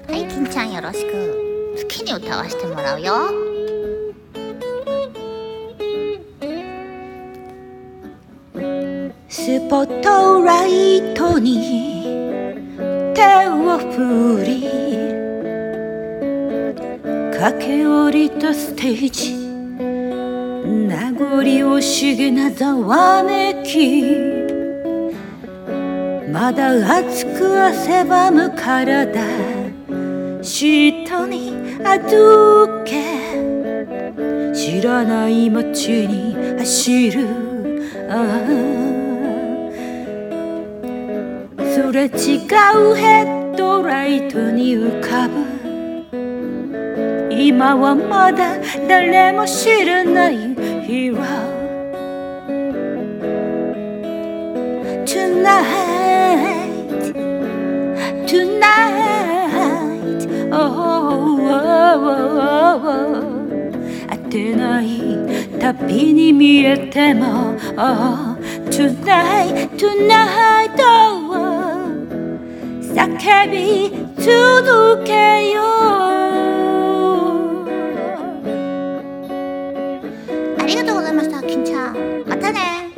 はい、金ちゃんよろしく。好きに歌わせてもらうよ。 スポットライトに手を振り駆け下りたステージ、名残惜しげなざわめき、まだ熱く汗ばむ体下に預け、知らない街に走るすれ違うヘッドライトに浮かぶ、今はまだ誰も知らないヒーロー。 Tonight Tonight当てない旅に見えても、Tonight Tonight 叫び続けよう。 ありがとうございました、金ちゃん。またね。